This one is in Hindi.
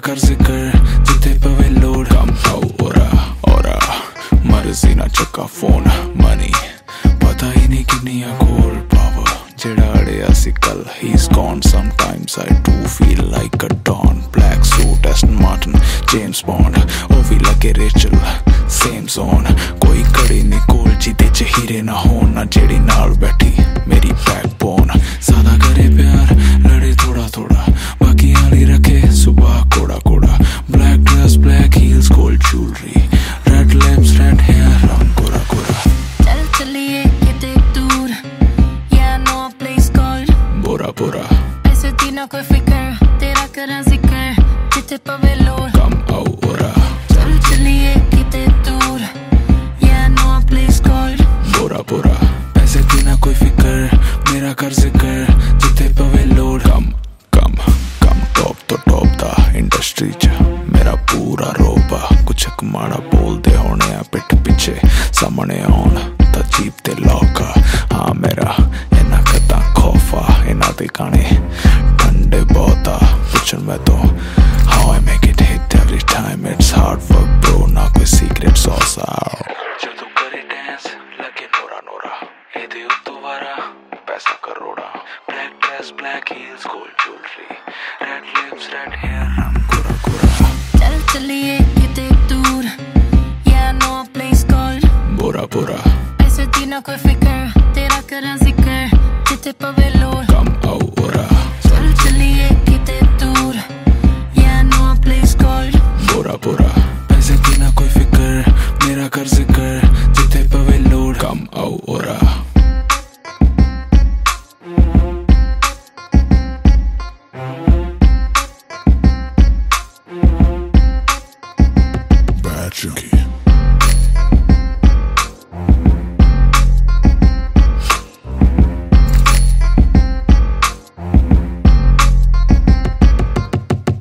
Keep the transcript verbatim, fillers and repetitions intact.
कर जिक्र जिथे पवे लोड कम आओ ओरा ओरा मर्जी ना चक्का फोन मनी पता ही नहीं किन्नी कोल पावर जेड़ा अड़िया सी कल he's gone. Sometimes I do feel like a Don. Black suit Aston Martin James Bond ओ भी लगे रेचल सेम zone कोई कड़ी नहीं कोल जिदे च हीरे ना होन ना जेड़ी नाल बैठी मेरी बैकबोन सादा करे प्यार लड़े थोड़ा थोड़ा बाकी आली रखे सुबह कोड़ा कोड़ा black dress black heels gold jewelry red lips red hair रंग कोरा कोरा चल चलिए किते दूर yeah I know a place called बोरा बोरा ऐसे तीनों कोई फिक्र तेरा करा जिक्र जिथे पवे लोड कम आओ ओरा चल चलिए किते दूर yeah I know a place called बोरा बोरा पैसे की ना कोई फिक्र मेरा कर जिक्र जिथे पवे लोड कम कम कम टॉप तो टॉप दा इंडस्ट्री च मेरा पूरा रोबा कुछ माड़ा बोलदे होने आ पिठ पिछे सामने आउन ता जीप ते लौका हाँ मेरा इना कदा खौफा इना दे गाने ठंडे बहुता पुछन मैं तो how I make it hit every time it's hard work bro ना कोई secret sauce आओ जदू करे dance लगे नोरा नोरा एदे उत्तो वारा पैसा करोड़ा black dress black heels gold jewelry red lips red hair रंग कोरा कोरा चल चलिए किते दूर yeah I know a place called बोरा बोरा ऐसे तीनों कोई फिक्र तेरा करा जिक्र जिथे पवे लोड